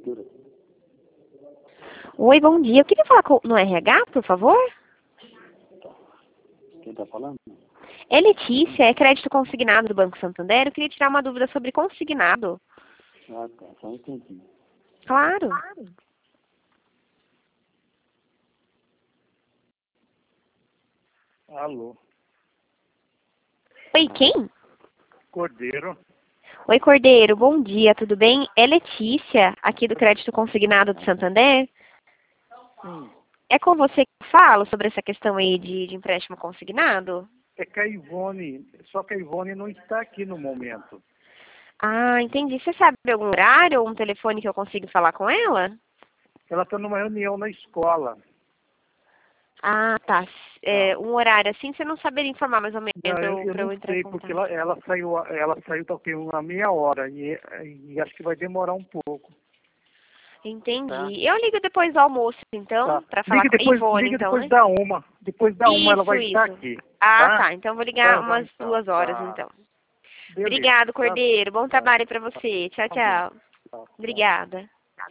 prefeitura. Oi, bom dia. Eu queria falar no RH, por favor. Quem está falando? É Letícia, é crédito consignado do Banco Santander. Eu queria tirar uma dúvida sobre consignado. Ah, tá. Só um instantinho. Claro. Alô, Oi, quem? Cordeiro. Oi, Cordeiro. Bom dia, tudo bem? É Letícia, aqui do crédito consignado do Santander. Sim, É com você que eu falo sobre essa questão aí de empréstimo consignado? é que a Ivone, só que a Ivone não está aqui no momento. Ah, entendi. Você sabe algum horário ou um telefone que eu consiga falar com ela? Ela está numa reunião na escola. Ah, tá. Um horário assim, você não saberia informar mais ou menos Não, eu para eu não entrar em sei, contato. porque ela saiu talvez uma meia hora e acho que vai demorar um pouco. Entendi. Tá. Eu ligo depois do almoço, então, Tá. para falar com a Ivone, Liga então, depois né? da uma. Depois da uma ela Isso, vai estar isso. aqui. Ah, Tá? tá. Então, eu vou ligar Tá, vai umas então. 2 horas, Tá. então. Beleza. Obrigado, Tá. Cordeiro. Bom Tá. trabalho para você. Tchau, Tá bom. tchau. Tá. Obrigada.